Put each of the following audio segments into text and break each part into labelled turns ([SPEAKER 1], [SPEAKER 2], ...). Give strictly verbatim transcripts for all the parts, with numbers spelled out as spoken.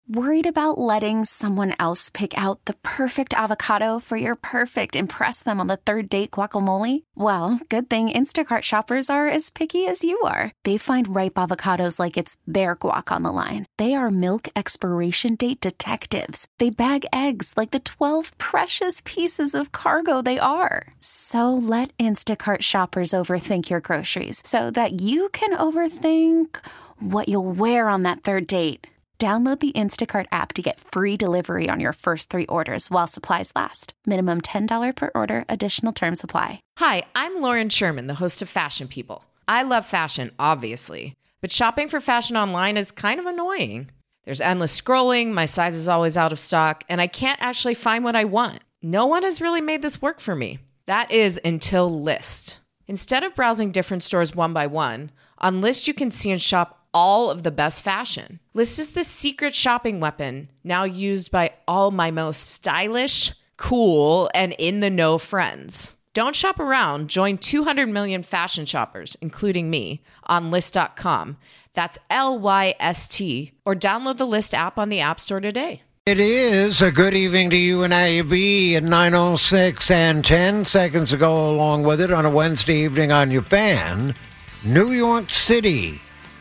[SPEAKER 1] Worried about letting someone else pick out the perfect avocado for your perfect impress them on the third date guacamole? Well, good thing Instacart shoppers are as picky as you are. They find ripe avocados like it's their guac on the line. They are milk expiration date detectives. They bag eggs like the twelve precious pieces of cargo they are. So let Instacart shoppers overthink your groceries so that you can overthink what you'll wear on that third date. Download the Instacart app to get free delivery on your first three orders while supplies last. Minimum ten dollars per order. Additional terms apply.
[SPEAKER 2] Hi, I'm Lauren Sherman, the host of Fashion People. I love fashion, obviously, but shopping for fashion online is kind of annoying. There's endless scrolling, my size is always out of stock, and I can't actually find what I want. No one has really made this work for me. That is until Lyst. Instead of browsing different stores one by one, on Lyst you can see and shop all of the best fashion. Lyst is the secret shopping weapon now used by all my most stylish, cool, and in-the-know friends. Don't shop around. Join two hundred million fashion shoppers, including me, on Lyst dot com. That's L Y S T. Or download the Lyst app on the App Store today.
[SPEAKER 3] It is a good evening to you and A B at nine oh six and ten seconds ago along with it on a Wednesday evening on your fan. New York City.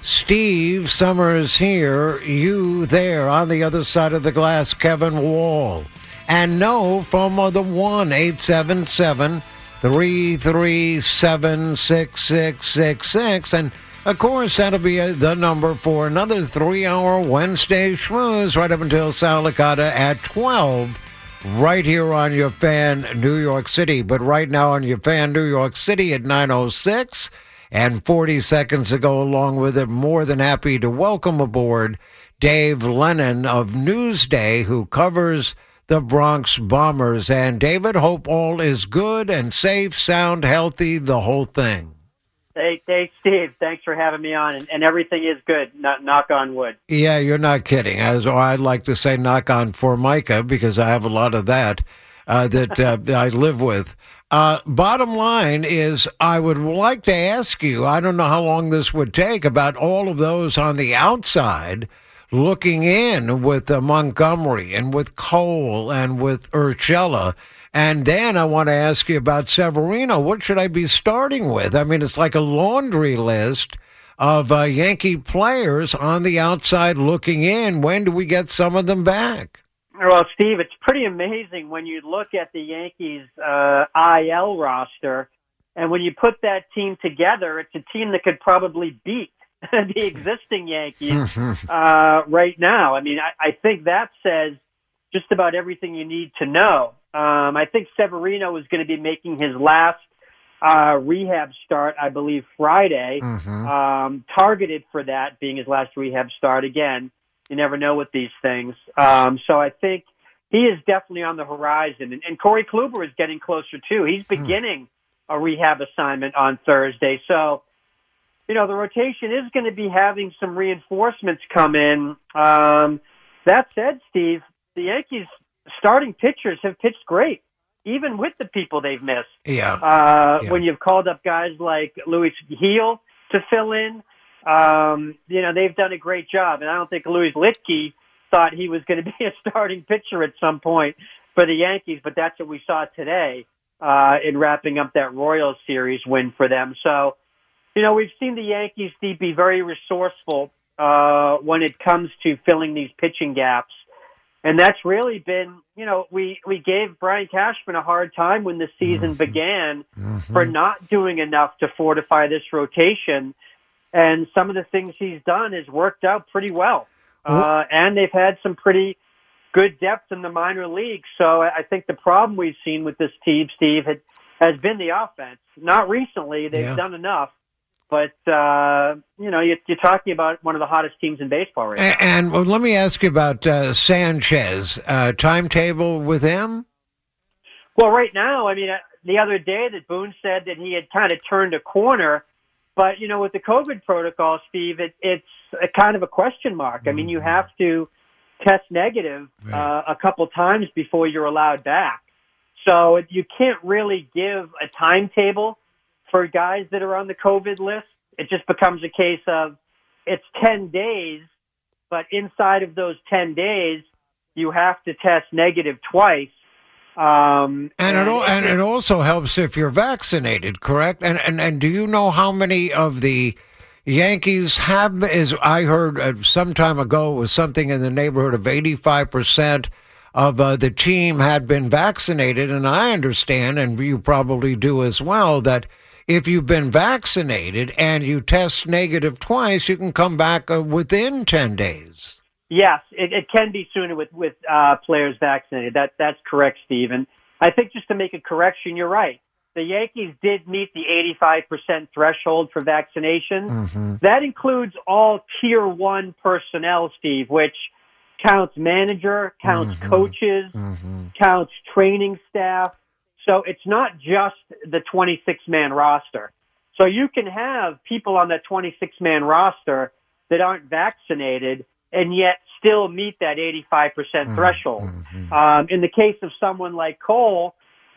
[SPEAKER 3] Steve Summers here, you there on the other side of the glass, Kevin Wall. And no from the one eight seven seven, three three seven, six six six six. And, of course, that'll be uh, the number for another three-hour Wednesday schmooze right up until Sal Licata at twelve, right here on your fan, New York City. But right now on your fan, New York City at nine oh six. And forty seconds ago, along with it, more than happy to welcome aboard Dave Lennon of Newsday, who covers the Bronx Bombers. And David, hope all is good and safe, sound, healthy, the whole thing.
[SPEAKER 4] Hey, hey, Steve, thanks for having me on, and, and everything is good, not, knock on wood.
[SPEAKER 3] Yeah, you're not kidding. As or I'd like to say knock on Formica, because I have a lot of that uh, that uh, I live with. Uh, bottom line is, I would like to ask you, I don't know how long this would take, about all of those on the outside looking in with uh, Montgomery and with Cole and with Urshela. And then I want to ask you about Severino. What should I be starting with? I mean, it's like a laundry list of uh, Yankee players on the outside looking in. When do we get some of them back?
[SPEAKER 4] Well, Steve, it's pretty amazing when you look at the Yankees uh, I L roster, and when you put that team together, it's a team that could probably beat the existing Yankees uh, right now. I mean, I, I think that says just about everything you need to know. Um, I think Severino is going to be making his last uh, rehab start, I believe, Friday, mm-hmm. um, targeted for that being his last rehab start again. You never know with these things. Um, so I think he is definitely on the horizon. And, and Corey Kluber is getting closer, too. He's beginning a rehab assignment on Thursday. So, you know, the rotation is going to be having some reinforcements come in. Um, that said, Steve, the Yankees starting pitchers have pitched great, even with the people they've missed.
[SPEAKER 3] Yeah.
[SPEAKER 4] Uh,
[SPEAKER 3] yeah.
[SPEAKER 4] When you've called up guys like Luis Gil to fill in, Um, you know, they've done a great job, and I don't think Louis Litke thought he was going to be a starting pitcher at some point for the Yankees, but that's what we saw today uh, in wrapping up that Royals series win for them. So, you know, we've seen the Yankees be very resourceful uh, when it comes to filling these pitching gaps, and that's really been, you know, we, we gave Brian Cashman a hard time when the season mm-hmm. began mm-hmm. for not doing enough to fortify this rotation. And some of the things he's done has worked out pretty well. Uh, and they've had some pretty good depth in the minor leagues. So I think the problem we've seen with this team, Steve, had, has been the offense. Not recently. They've yeah. done enough. But, uh, you know, you're, you're talking about one of the hottest teams in baseball right now.
[SPEAKER 3] And, and well, let me ask you about uh, Sanchez. Uh, timetable with him?
[SPEAKER 4] Well, right now, I mean, uh, the other day that Boone said that he had kind of turned a corner. But, you know, with the COVID protocol, Steve, it, it's a kind of a question mark. I mean, you have to test negative uh, a couple times before you're allowed back. So you can't really give a timetable for guys that are on the COVID list. It just becomes a case of it's ten days but inside of those ten days, you have to test negative twice. Um,
[SPEAKER 3] and,
[SPEAKER 4] and,
[SPEAKER 3] it, al- and
[SPEAKER 4] it,
[SPEAKER 3] it also helps if you're vaccinated, correct? And, and and do you know how many of the Yankees have? Is I heard uh, some time ago it was something in the neighborhood of eighty-five percent of uh, the team had been vaccinated, and I understand, and you probably do as well, that if you've been vaccinated and you test negative twice, you can come back uh, within ten days.
[SPEAKER 4] Yes, it, it can be sooner with with uh, players vaccinated. That that's correct, Steve. And I think just to make a correction, you're right. The Yankees did meet the eighty-five percent threshold for vaccination.
[SPEAKER 3] Mm-hmm.
[SPEAKER 4] That includes all Tier One personnel, Steve, which counts manager, counts
[SPEAKER 3] mm-hmm.
[SPEAKER 4] coaches,
[SPEAKER 3] mm-hmm.
[SPEAKER 4] counts training staff. So it's not just the twenty-six man roster. So you can have people on that twenty-six man roster that aren't vaccinated and yet still meet that eighty-five percent threshold.
[SPEAKER 3] Mm-hmm.
[SPEAKER 4] Um, in the case of someone like Cole,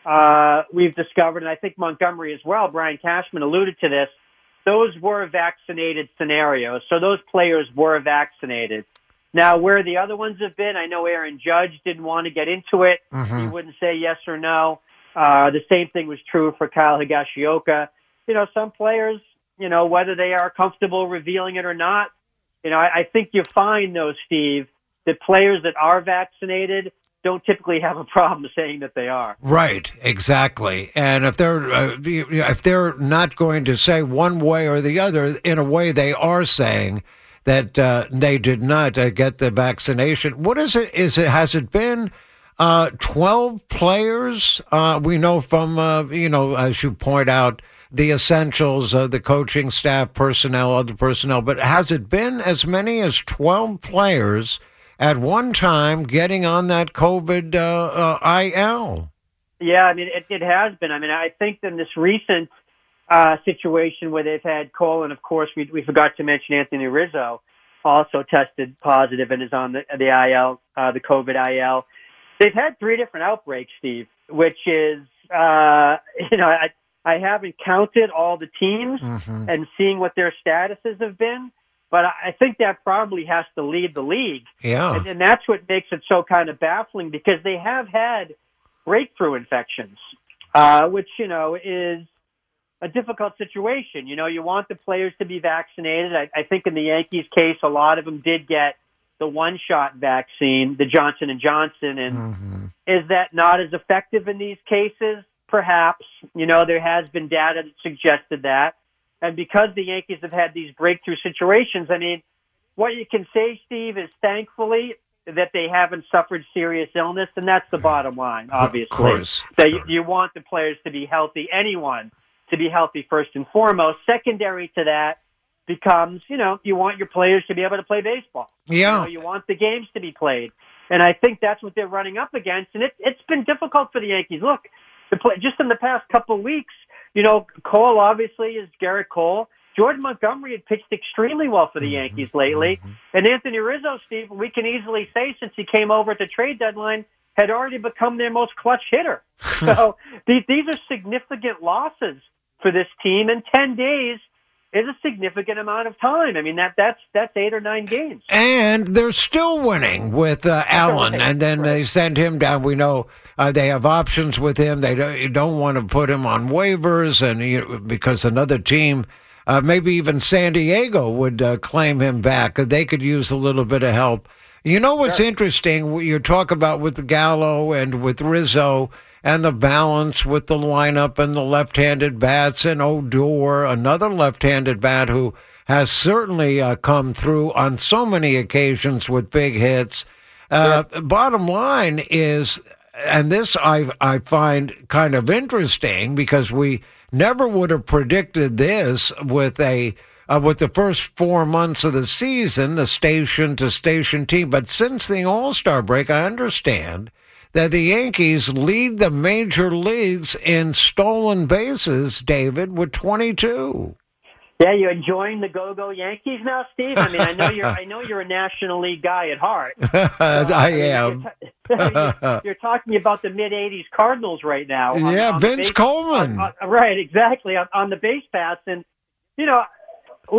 [SPEAKER 4] uh, we've discovered, and I think Montgomery as well, Brian Cashman alluded to this, those were vaccinated scenarios. So those players were vaccinated. Now, where the other ones have been, I know Aaron Judge didn't want to get into it.
[SPEAKER 3] Mm-hmm.
[SPEAKER 4] He wouldn't say yes or no. Uh, the same thing was true for Kyle Higashioka. You know, some players, you know, whether they are comfortable revealing it or not, you know, I, I think you find, though, Steve, that players that are vaccinated don't typically have a problem saying that they are.
[SPEAKER 3] Right, exactly. And if they're uh, if they're not going to say one way or the other, in a way they are saying that uh, they did not uh, get the vaccination. What is it? Is it has it been uh, twelve players? Uh, we know from uh, you know, as you point out, the essentials, uh, the coaching staff, personnel, other personnel. But has it been as many as twelve players at one time getting on that COVID uh, uh, I L?
[SPEAKER 4] Yeah, I mean, it, it has been. I mean, I think in this recent uh, situation where they've had Cole, and of course we, we forgot to mention Anthony Rizzo also tested positive and is on the, the I L, uh, the COVID I L. They've had three different outbreaks, Steve, which is, uh, you know, I, I haven't counted all the teams
[SPEAKER 3] mm-hmm.
[SPEAKER 4] and seeing what their statuses have been, but I think that probably has to lead the league.
[SPEAKER 3] Yeah.
[SPEAKER 4] And, and that's what makes it so kind of baffling, because they have had breakthrough infections, uh, which, you know, is a difficult situation. You know, you want the players to be vaccinated. I, I think in the Yankees case, a lot of them did get the one-shot vaccine, the Johnson and Johnson. And
[SPEAKER 3] mm-hmm.
[SPEAKER 4] is that not as effective in these cases? Perhaps. You know, there has been data that suggested that. And because the Yankees have had these breakthrough situations, I mean, what you can say, Steve, is thankfully that they haven't suffered serious illness, and that's the bottom line, obviously.
[SPEAKER 3] Of course.
[SPEAKER 4] That
[SPEAKER 3] sure.
[SPEAKER 4] you, you want the players to be healthy, anyone to be healthy first and foremost. Secondary to that becomes, you know, you want your players to be able to play baseball.
[SPEAKER 3] Yeah.
[SPEAKER 4] You know, you want the games to be played. And I think that's what they're running up against, and it, it's been difficult for the Yankees. Look, the play, just in the past couple of weeks, you know, Cole obviously is Garrett Cole. Jordan Montgomery had pitched extremely well for the Yankees lately.
[SPEAKER 3] Mm-hmm.
[SPEAKER 4] And Anthony Rizzo, Steve, we can easily say since he came over at the trade deadline, had already become their most clutch hitter. So these, these are significant losses for this team, and ten days is a significant amount of time. I mean, that that's that's eight or nine games.
[SPEAKER 3] And they're still winning with uh, Allen,
[SPEAKER 4] right.
[SPEAKER 3] and then
[SPEAKER 4] right.
[SPEAKER 3] they send him down. We know uh, they have options with him. They don't, you don't want to put him on waivers, and you know, because another team, uh, maybe even San Diego, would uh, claim him back. They could use a little bit of help. You know what's
[SPEAKER 4] Sure.
[SPEAKER 3] interesting? You talk about with Gallo and with Rizzo, and the balance with the lineup and the left-handed bats, and Odor, another left-handed bat who has certainly uh, come through on so many occasions with big hits. Uh,
[SPEAKER 4] Sure.
[SPEAKER 3] Bottom line is, and this I I find kind of interesting because we never would have predicted this with a uh, with the first four months of the season, the station to station team. But since the All-Star break, I understand that the Yankees lead the major leagues in stolen bases, David, with twenty-two.
[SPEAKER 4] Yeah, you're enjoying the go-go Yankees now, Steve? I mean, I know you're I know you're a National League guy at heart.
[SPEAKER 3] I
[SPEAKER 4] I mean,
[SPEAKER 3] am.
[SPEAKER 4] You're, you're, you're talking about the mid-eighties Cardinals right now. on-
[SPEAKER 3] Yeah,
[SPEAKER 4] on the
[SPEAKER 3] Vince
[SPEAKER 4] base-
[SPEAKER 3] Coleman.
[SPEAKER 4] on- on- right, exactly, on, on the base paths. And, you know, listen,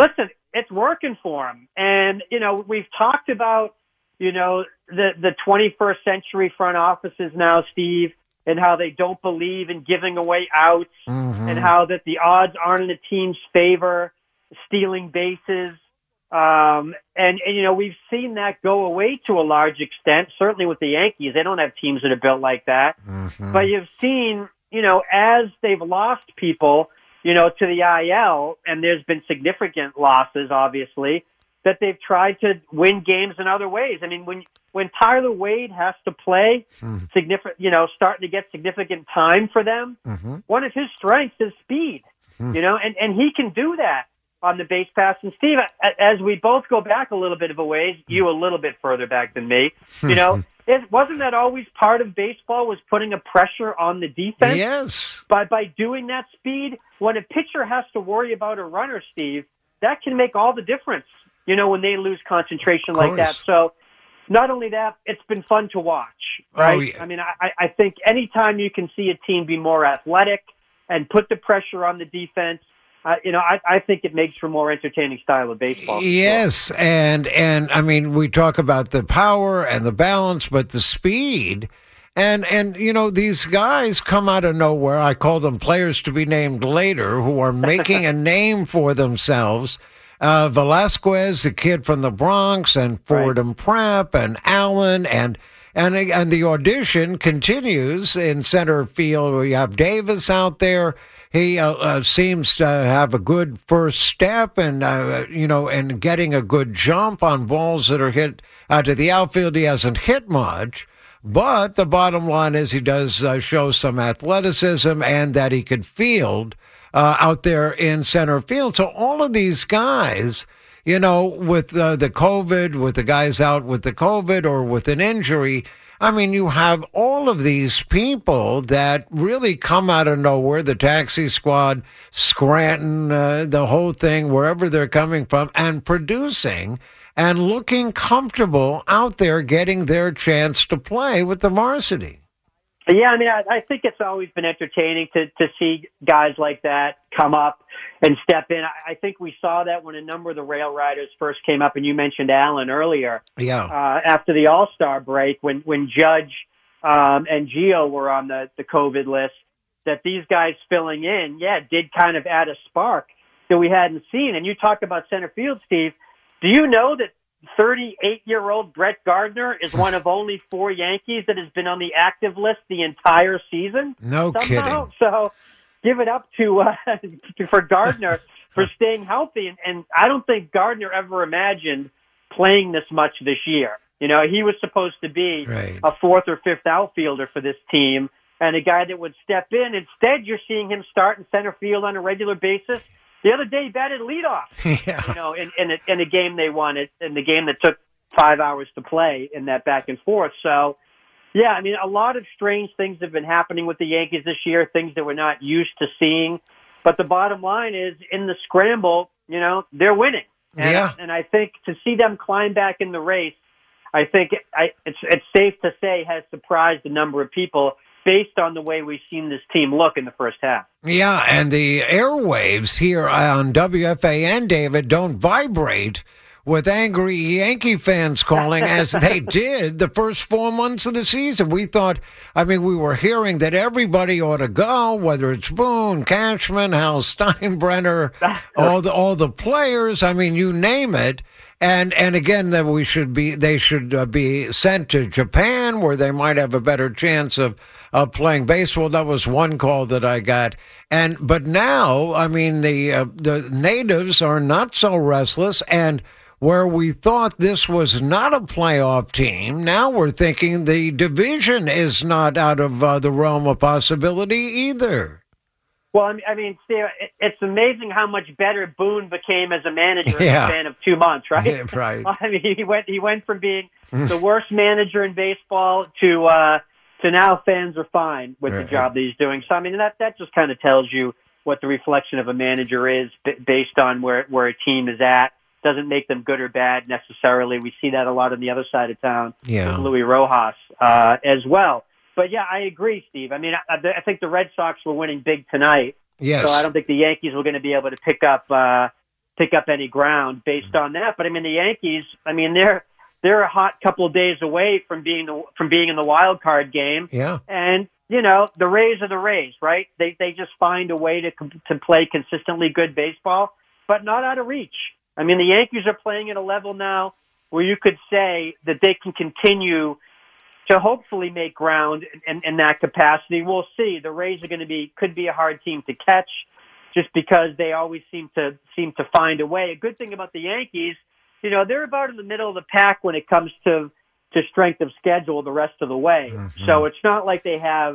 [SPEAKER 4] it's working for him. And, you know, we've talked about, you know, the, the twenty-first century front offices now, Steve, and how they don't believe in giving away outs mm-hmm. and how that the odds aren't in a team's favor, stealing bases. Um, and, and, you know, we've seen that go away to a large extent, certainly with the Yankees. They don't have teams that are built like that. Mm-hmm. But you've seen, you know, as they've lost people, you know, to the I L, and there's been significant losses, obviously, that they've tried to win games in other ways. I mean, when when Tyler Wade has to play mm-hmm. significant, you know, starting to get significant time for them, mm-hmm. one of his strengths is speed, mm-hmm. you know, and, and he can do that on the base pass. And Steve, as we both go back a little bit of a ways, you a little bit further back than me, you know, it wasn't that always part of baseball was putting a pressure on the defense?
[SPEAKER 3] Yes.
[SPEAKER 4] By, by doing that speed, when a pitcher has to worry about a runner, Steve, that can make all the difference, you know, when they lose concentration like that. So not only that, it's been fun to watch, right? Oh, yeah. I mean, I, I think anytime you can see a team be more athletic and put the pressure on the defense, Uh, you know, I, I think it makes for a more entertaining style of baseball.
[SPEAKER 3] Yes, and and I mean, we talk about the power and the balance, but the speed, and and you know, these guys come out of nowhere. I call them players to be named later, who are making a name for themselves. Uh, Velasquez, the kid from the Bronx, and Ford right. and Prapp, and Allen, and. And and the audition continues in center field. We have Davis out there. He uh, uh, seems to have a good first step, and uh, you know, and getting a good jump on balls that are hit uh, to the outfield. He hasn't hit much, but the bottom line is he does uh, show some athleticism and that he could field uh, out there in center field. So all of these guys. You know, with uh, the COVID, with the guys out with the COVID or with an injury, I mean, you have all of these people that really come out of nowhere, the taxi squad, Scranton, uh, the whole thing, wherever they're coming from, and producing and looking comfortable out there getting their chance to play with the varsity.
[SPEAKER 4] Yeah, I mean, I, I think it's always been entertaining to, to see guys like that come up and step in. I, I think we saw that when a number of the Rail Riders first came up, and you mentioned Allen earlier.
[SPEAKER 3] Yeah.
[SPEAKER 4] Uh, after the All-Star break, when, when Judge um, and Gio were on the, the COVID list, that these guys filling in, yeah, did kind of add a spark that we hadn't seen. And you talk about center field, Steve. Do you know that thirty-eight-year-old Brett Gardner is one of only four Yankees that has been on the active list the entire season?
[SPEAKER 3] No
[SPEAKER 4] somehow?
[SPEAKER 3] kidding.
[SPEAKER 4] So give it up to uh, for Gardner for staying healthy. And, and I don't think Gardner ever imagined playing this much this year. You know, he was supposed to be
[SPEAKER 3] right.
[SPEAKER 4] a fourth or fifth outfielder for this team and a guy that would step in. Instead, you're seeing him start in center field on a regular basis. The other day, he batted leadoff,
[SPEAKER 3] yeah.
[SPEAKER 4] you know, in, in, a, in a game they won, it, in the game that took five hours to play in that back and forth. So, yeah, I mean, a lot of strange things have been happening with the Yankees this year, things that we're not used to seeing. But the bottom line is, in the scramble, you know, they're winning. And,
[SPEAKER 3] yeah.
[SPEAKER 4] and I think to see them climb back in the race, I think I, it's, it's safe to say has surprised a number of people based on the way we've seen this team look in the first half.
[SPEAKER 3] Yeah, and the airwaves here on W F A N, David, don't vibrate with angry Yankee fans calling as they did the first four months of the season. We thought, I mean, we were hearing that everybody ought to go, whether it's Boone, Cashman, Hal Steinbrenner, all the all the players. I mean, you name it. And and again, that we should be they should uh, be sent to Japan, where they might have a better chance of of playing baseball. That was one call that I got. And but now, I mean, the uh, the natives are not so restless, and where we thought this was not a playoff team, now we're thinking the division is not out of uh, the realm of possibility either.
[SPEAKER 4] Well, I mean, I mean, Steve, it's amazing how much better Boone became as a manager in
[SPEAKER 3] yeah.
[SPEAKER 4] the span of two months, right?
[SPEAKER 3] Yeah, right.
[SPEAKER 4] I mean, he went he went from being the worst manager in baseball to uh, to now fans are fine with right. the job that he's doing. So, I mean, that that just kind of tells you what the reflection of a manager is b- based on where where a team is at. Doesn't make them good or bad necessarily. We see that a lot on the other side of town
[SPEAKER 3] yeah.
[SPEAKER 4] with Luis Rojas uh, as well. But, yeah, I agree, Steve. I mean, I, I think the Red Sox were winning big tonight.
[SPEAKER 3] Yes.
[SPEAKER 4] So I don't think the Yankees were going to be able to pick up, uh, pick up any ground based on that. But I mean, the Yankees, I mean, they're they're a hot couple of days away from being the, from being in the wild card game.
[SPEAKER 3] Yeah.
[SPEAKER 4] And you know, the Rays are the Rays, right? They they just find a way to to play consistently good baseball, but not out of reach. I mean, the Yankees are playing at a level now where you could say that they can continue to hopefully make ground in, in that capacity. We'll see. The Rays are going to be could be a hard team to catch, just because they always seem to seem to find a way. A good thing about the Yankees, you know, they're about in the middle of the pack when it comes to to strength of schedule the rest of the way. Mm-hmm. So it's not like they have,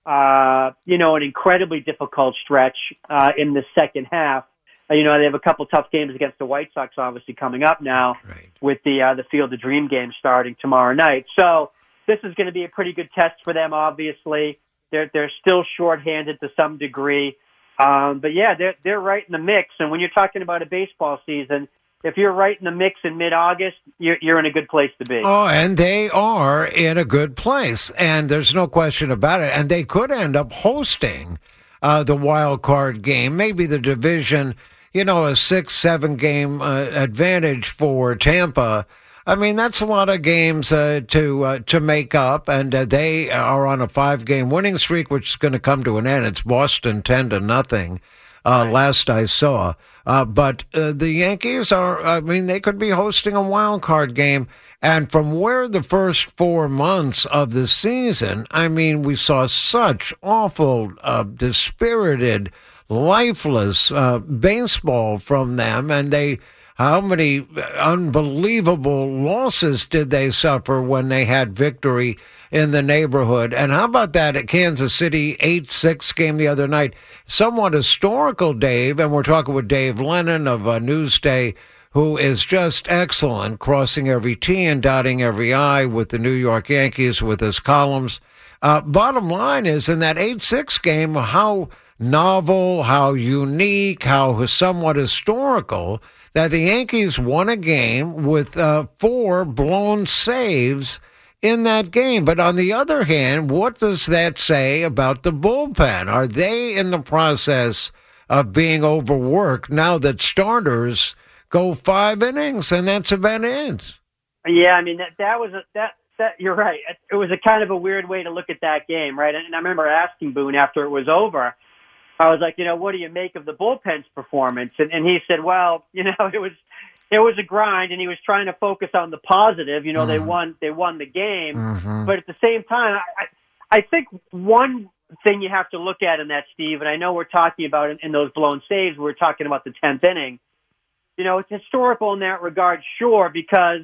[SPEAKER 4] uh, you know, an incredibly difficult stretch uh, in the second half. Uh, you know, they have a couple tough games against the White Sox, obviously, coming up now
[SPEAKER 3] right.
[SPEAKER 4] with the uh, the Field of Dream game starting tomorrow night. So this is going to be a pretty good test for them, obviously. They're, they're still shorthanded to some degree. Um, but, yeah, they're, they're right in the mix. And when you're talking about a baseball season, if you're right in the mix in mid-August, you're, you're in a good place to be.
[SPEAKER 3] Oh, and they are in a good place, and there's no question about it. And they could end up hosting uh, the wild card game, maybe the division, you know, a six, seven-game uh, advantage for Tampa. I mean, that's a lot of games uh, to uh, to make up, and uh, they are on a five-game winning streak, which is going to come to an end. It's Boston ten to nothing. Uh, right. Last I saw. Uh, but uh, the Yankees are, I mean, they could be hosting a wild card game. And from where the first four months of the season, I mean, we saw such awful, uh, dispirited, lifeless uh, baseball from them. And they, how many unbelievable losses did they suffer when they had victory in the neighborhood? And how about that at Kansas City eight six game the other night? Somewhat historical, Dave, and we're talking with Dave Lennon of uh, Newsday, who is just excellent, crossing every T and dotting every I with the New York Yankees with his columns. Uh, bottom line is, in that eight six game, how novel, how unique, how somewhat historical that the Yankees won a game with uh, four blown saves in that game. But on the other hand, what does that say about the bullpen? Are they in the process of being overworked now that starters go five innings and that's about it?
[SPEAKER 4] Yeah, I mean, that that was a, that that you're right. It was a kind of a weird way to look at that game, right? And I remember asking Boone after it was over, I was like, you know, what do you make of the bullpen's performance? And, and he said, well, you know, it was it was a grind, and he was trying to focus on the positive. You know, mm-hmm. they won they won the game, mm-hmm. but at the same time, I, I think one thing you have to look at in that, Steve, and I know we're talking about in, in those blown saves, we're talking about the tenth inning. You know, it's historical in that regard, sure, because,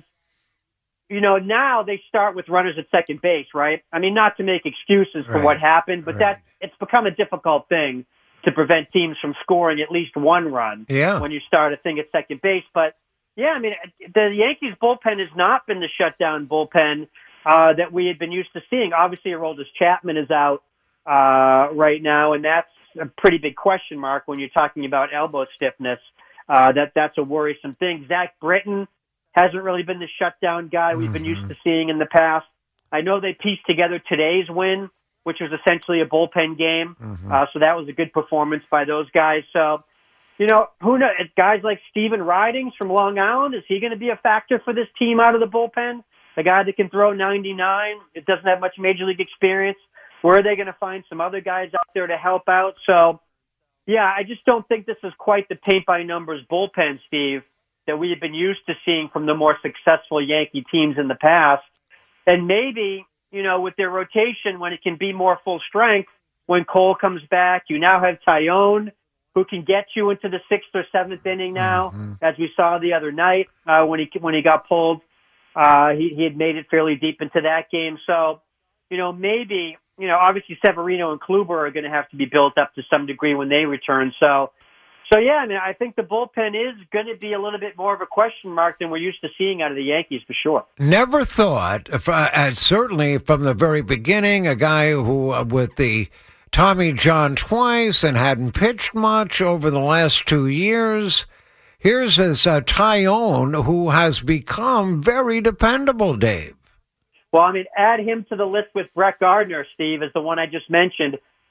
[SPEAKER 4] you know, now they start with runners at second base, right? I mean, not to make excuses for
[SPEAKER 3] right.
[SPEAKER 4] what happened, but
[SPEAKER 3] right.
[SPEAKER 4] that it's become a difficult thing to prevent teams from scoring at least one run
[SPEAKER 3] yeah.
[SPEAKER 4] when you start a thing at second base. But, yeah, I mean, the Yankees bullpen has not been the shutdown bullpen uh, that we had been used to seeing. Obviously, Aroldis Chapman is out uh, right now, and that's a pretty big question mark when you're talking about elbow stiffness. Uh, that that's a worrisome thing. Zach Britton hasn't really been the shutdown guy we've been used to seeing in the past. I know they pieced together today's win, which was essentially a bullpen game. Mm-hmm. Uh, so that was a good performance by those guys. So, you know, who knows? Guys like Steven Ridings from Long Island, is he going to be a factor for this team out of the bullpen? A guy that can throw ninety-nine, it doesn't have much major league experience. Where are they going to find some other guys out there to help out? So, yeah, I just don't think this is quite the paint-by-numbers bullpen, Steve, that we have been used to seeing from the more successful Yankee teams in the past. And maybe, you know, with their rotation, when it can be more full strength, when Cole comes back, you now have Tyone, who can get you into the sixth or seventh inning now, mm-hmm. as we saw the other night uh, when he when he got pulled. Uh, he, he had made it fairly deep into that game. So, you know, maybe... You know, obviously Severino and Kluber are going to have to be built up to some degree when they return. So, so yeah, I mean, I think the bullpen is going to be a little bit more of a question mark than we're used to seeing out of the Yankees for sure.
[SPEAKER 3] Never thought, uh, certainly from the very beginning, a guy who uh, with the Tommy John twice and hadn't pitched much over the last two years. Here's this uh, Tyone who has become very dependable, Dave.
[SPEAKER 4] Well, I mean, add him to the list with Brett Gardner, Steve, as the one I just mentioned.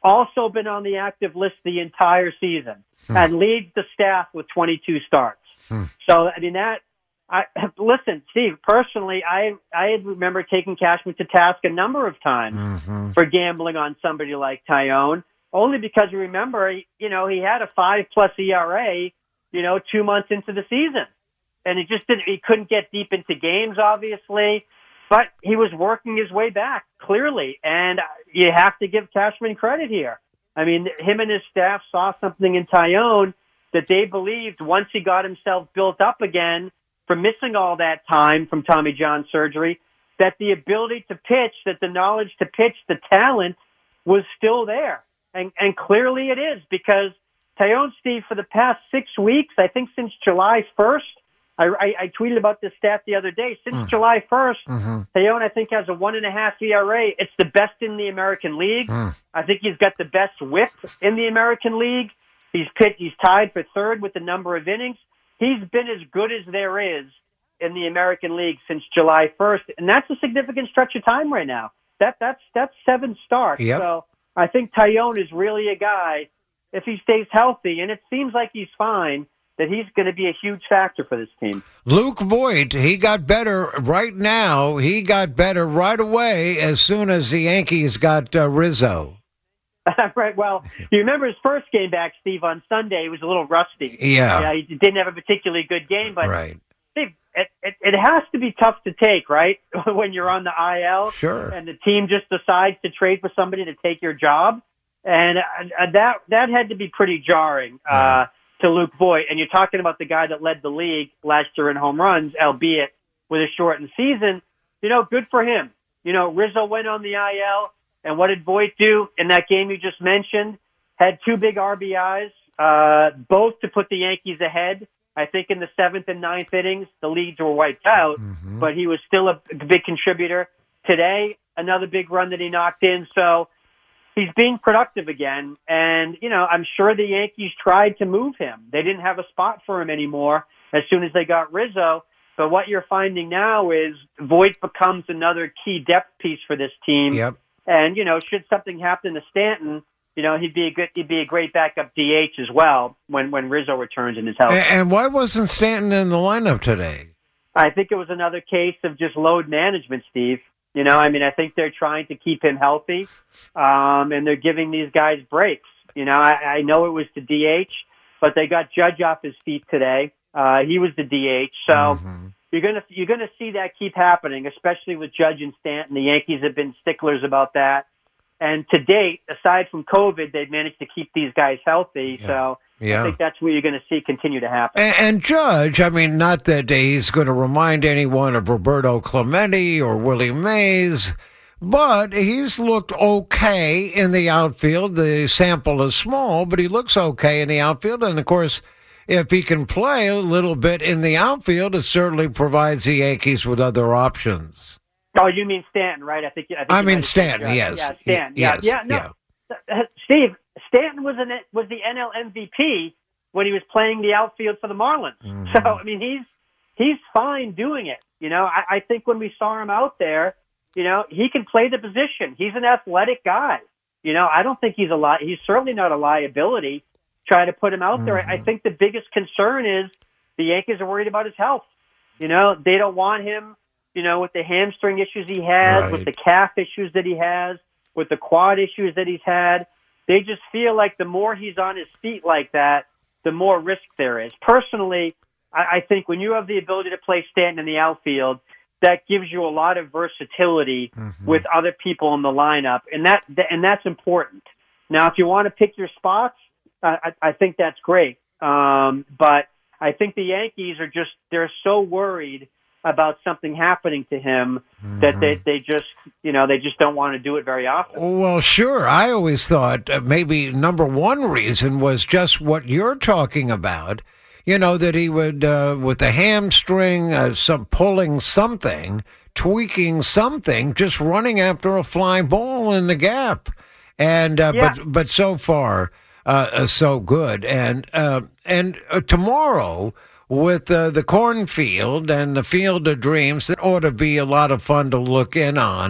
[SPEAKER 4] also been on the active list the entire season hmm. and leads the staff with twenty-two starts. Hmm. So, I mean, that, I listen, Steve, personally, I, I remember taking Cashman to task a number of times mm-hmm. for gambling on somebody like Taillon, only because you remember, you know, he had a five-plus E R A, you know, two months into the season. And he just didn't, he couldn't get deep into games, obviously, but he was working his way back, clearly. And you have to give Cashman credit here. I mean, him and his staff saw something in Taillon that they believed once he got himself built up again from missing all that time from Tommy John surgery, that the ability to pitch, that the knowledge to pitch, the talent was still there. And, and clearly it is, because Taillon, Steve, for the past six weeks, I think since July first, I, I, I tweeted about this stat the other day. Since mm. July first, mm-hmm. Taillon, I think, has a one and a half E R A. It's the best in the American League. Mm. I think he's got the best whip in the American League. He's pitched, he's tied for third with the number of innings. He's been as good as there is in the American League since July first, and that's a significant stretch of time right now. That that's that's seven starts.
[SPEAKER 3] Yep.
[SPEAKER 4] So I think Taillon is really a guy, if he stays healthy, and it seems like he's fine, that he's going to be a huge factor for this team.
[SPEAKER 3] Luke Voit, he got better right now. He got better right away as soon as the Yankees got uh, Rizzo.
[SPEAKER 4] Right. Well, you remember his first game back, Steve, on Sunday. He was a little rusty.
[SPEAKER 3] Yeah.
[SPEAKER 4] yeah he didn't have a particularly good game, but
[SPEAKER 3] right.
[SPEAKER 4] Steve, it, it, it has to be tough to take, right, when you're on the I L.
[SPEAKER 3] Sure.
[SPEAKER 4] And the team just decides to trade for somebody to take your job. And uh, that that had to be pretty jarring. Uh, yeah. to Luke Voit, and you're talking about the guy that led the league last year in home runs, albeit with a shortened season. You know, good for him. You know, Rizzo went on the I L, and what did Voit do in that game you just mentioned? Had two big R B Is, uh, both to put the Yankees ahead. I think in the seventh and ninth innings, the leads were wiped out, mm-hmm. but he was still a big contributor. Today, another big run that he knocked in, so he's being productive again, and, you know, I'm sure the Yankees tried to move him. They didn't have a spot for him anymore as soon as they got Rizzo, but what you're finding now is Voit becomes another key depth piece for this team.
[SPEAKER 3] Yep.
[SPEAKER 4] And, you know, should something happen to Stanton, you know, he'd be a good, he'd be a great backup D H as well when, when Rizzo returns in his health.
[SPEAKER 3] And, and why wasn't Stanton in the lineup today?
[SPEAKER 4] I think it was another case of just load management, Steve. You know, I mean, I think they're trying to keep him healthy, um, and they're giving these guys breaks. You know, I, I know it was the D H, but they got Judge off his feet today. Uh, he was the D H, so mm-hmm. you're gonna you're gonna see that keep happening, especially with Judge and Stanton. The Yankees have been sticklers about that, and to date, aside from COVID, they've managed to keep these guys healthy.
[SPEAKER 3] Yeah.
[SPEAKER 4] So.
[SPEAKER 3] Yeah.
[SPEAKER 4] I think that's what you're going to see continue to happen.
[SPEAKER 3] And, and Judge, I mean, not that he's going to remind anyone of Roberto Clemente or Willie Mays, but he's looked okay in the outfield. The sample is small, but he looks okay in the outfield. And, of course, if he can play a little bit in the outfield, it certainly provides the Yankees with other options.
[SPEAKER 4] Oh, you mean Stanton, right? I think. I, think
[SPEAKER 3] I mean Stanton, yes.
[SPEAKER 4] Yeah, Stanton.
[SPEAKER 3] Yes.
[SPEAKER 4] Yeah, yeah, no. Yeah. Steve, Stanton was an was the N L M V P when he was playing the outfield for the Marlins. Mm-hmm. So I mean, he's he's fine doing it. You know, I, I think when we saw him out there, you know, he can play the position. He's an athletic guy. You know, I don't think he's a li- He's certainly not a liability. Try to put him out mm-hmm. there. I think the biggest concern is the Yankees are worried about his health. You know, they don't want him. You know, with the hamstring issues he has,
[SPEAKER 3] right.
[SPEAKER 4] with the calf issues that he has, with the quad issues that he's had. They just feel like the more he's on his feet like that, the more risk there is. Personally, I, I think when you have the ability to play Stanton in the outfield, that gives you a lot of versatility mm-hmm. with other people in the lineup, and that and that's important. Now, if you want to pick your spots, uh, I, I think that's great. Um, but I think the Yankees are just, they're so worried about something happening to him mm-hmm. that they, they just, you know, they just don't want to do it very often.
[SPEAKER 3] Well, sure. I always thought uh, maybe number one reason was just what you're talking about, you know, that he would, uh, with the hamstring, uh, some pulling something, tweaking something, just running after a fly ball in the gap. And, uh,
[SPEAKER 4] yeah.
[SPEAKER 3] but, but so far, uh, uh, so good. And, uh, and uh, tomorrow, with uh, the cornfield and the Field of Dreams, that ought to be a lot of fun to look in on.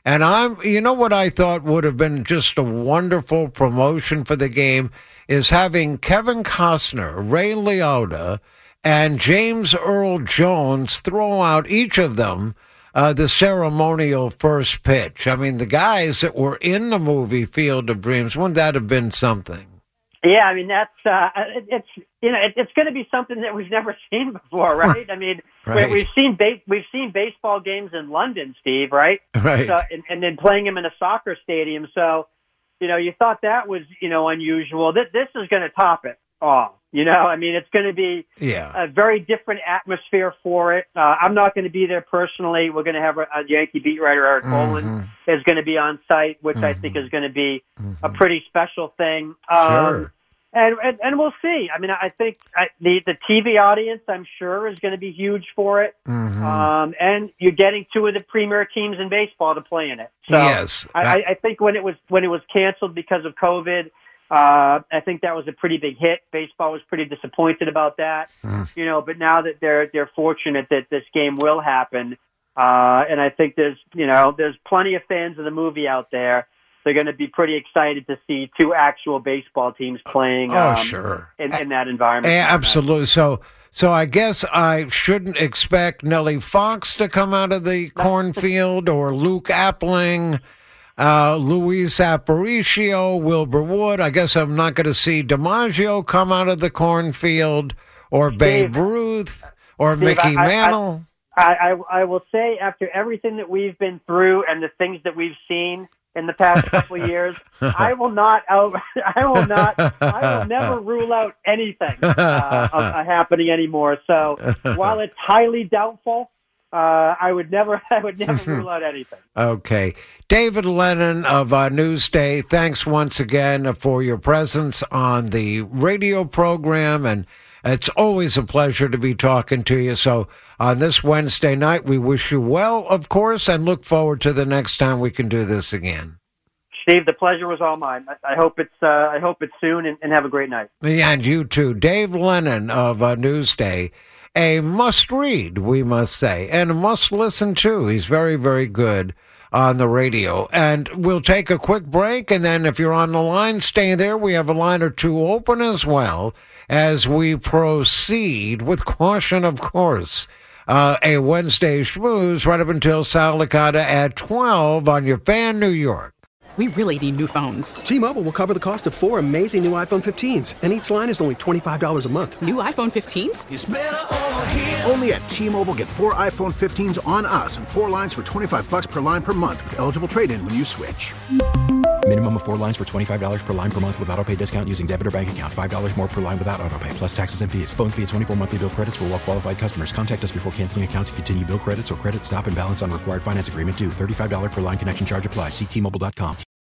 [SPEAKER 3] And I'm, you know what I thought would have been just a wonderful promotion for the game is having Kevin Costner, Ray Liotta, and James Earl Jones throw out each of them uh, the ceremonial first pitch. I mean, the guys that were in the movie Field of Dreams, wouldn't that have been something?
[SPEAKER 4] Yeah, I mean, that's, uh, it, it's, you know, it, it's going to be something that we've never seen before, right? I mean, right. we, we've seen ba- we've seen baseball games in London, Steve, right?
[SPEAKER 3] Right.
[SPEAKER 4] So, and, and then playing them in a soccer stadium. So, you know, you thought that was, you know, unusual. This, this is going to top it all. You know, I mean, it's going to be
[SPEAKER 3] yeah.
[SPEAKER 4] a very different atmosphere for it. Uh, I'm not going to be there personally. We're going to have a, a Yankee beat writer, Eric
[SPEAKER 3] mm-hmm.
[SPEAKER 4] Boland, is going to be on site, which
[SPEAKER 3] mm-hmm.
[SPEAKER 4] I think is going to be
[SPEAKER 3] mm-hmm.
[SPEAKER 4] a pretty special thing. Um,
[SPEAKER 3] sure.
[SPEAKER 4] And, and and we'll see. I mean, I think I, the the T V audience, I'm sure, is going to be huge for it.
[SPEAKER 3] Mm-hmm.
[SPEAKER 4] Um, and you're getting two of the premier teams in baseball to play in it. So
[SPEAKER 3] yes,
[SPEAKER 4] I, I think when it was when it was canceled because of COVID, uh, I think that was a pretty big hit. Baseball was pretty disappointed about that. Mm. You know, but now that they're they're fortunate that this game will happen, uh, and I think there's you know there's plenty of fans of the movie out there. They're going to be pretty excited to see two actual baseball teams playing
[SPEAKER 3] oh,
[SPEAKER 4] um,
[SPEAKER 3] sure.
[SPEAKER 4] in, in that environment.
[SPEAKER 3] Yeah, absolutely. So, so I guess I shouldn't expect Nellie Fox to come out of the cornfield or Luke Appling, uh, Luis Aparicio, Wilbur Wood. I guess I'm not going to see DiMaggio come out of the cornfield or
[SPEAKER 4] Steve,
[SPEAKER 3] Babe Ruth or
[SPEAKER 4] Steve,
[SPEAKER 3] Mickey
[SPEAKER 4] I,
[SPEAKER 3] Mantle.
[SPEAKER 4] I, I, I will say after everything that we've been through and the things that we've seen in the past couple of years, I will not out. I will not. I will never rule out anything uh, of, uh, happening anymore. So while it's highly doubtful, uh, I would never. I would never rule out anything.
[SPEAKER 3] Okay, David Lennon of uh, Newsday. Thanks once again for your presence on the radio program, and it's always a pleasure to be talking to you. So on this Wednesday night, we wish you well, of course, and look forward to the next time we can do this again.
[SPEAKER 4] Steve, the pleasure was all mine. I, I hope it's uh, I hope it's soon, and, and have a great night.
[SPEAKER 3] And you too. Dave Lennon of uh, Newsday. A must-read, we must say, and a must-listen to. He's very, very good on the radio. And we'll take a quick break, and then if you're on the line, stay there. We have a line or two open as well as we proceed with caution, of course. Uh, a Wednesday schmooze right up until Sal Licata at twelve on your Fan New York.
[SPEAKER 5] We really need new phones.
[SPEAKER 6] T-Mobile will cover the cost of four amazing new iPhone fifteens, and each line is only twenty-five dollars a month.
[SPEAKER 5] New iPhone fifteens?
[SPEAKER 7] It's better over here. Only at T-Mobile, get four iPhone fifteens on us and four lines for twenty-five bucks per line per month with eligible trade-in when you switch.
[SPEAKER 8] Minimum of four lines for twenty-five dollars per line per month with autopay discount using debit or bank account. five dollars more per line without autopay, plus taxes and fees. Phone fee at twenty-four monthly bill credits for well-qualified customers. Contact us before canceling account to continue bill credits or credit stop and balance on required finance agreement due. thirty-five dollars per line connection charge applies. See T Mobile dot com.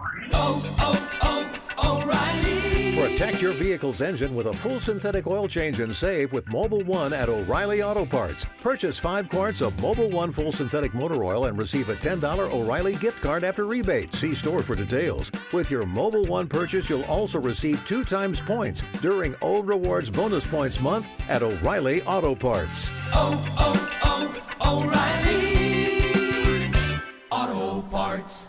[SPEAKER 9] Oh, oh, oh, O'Reilly.
[SPEAKER 10] Protect your vehicle's engine with a full synthetic oil change and save with Mobil One at O'Reilly Auto Parts. Purchase five quarts of Mobil One full synthetic motor oil and receive a ten dollars O'Reilly gift card after rebate. See store for details. With your Mobil One purchase, you'll also receive two times points during O Rewards Bonus Points Month at O'Reilly Auto Parts.
[SPEAKER 9] Oh, oh, oh, O'Reilly Auto Parts.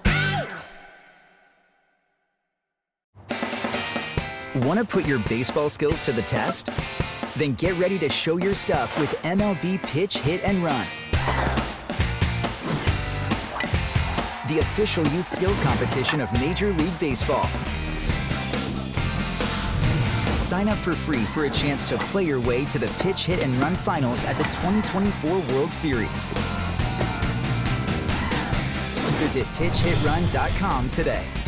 [SPEAKER 11] Want to put your baseball skills to the test? Then get ready to show your stuff with M L B Pitch, Hit, and Run. The official youth skills competition of Major League Baseball. Sign up for free for a chance to play your way to the Pitch, Hit, and Run finals at the twenty twenty-four World Series. Visit pitch hit run dot com today.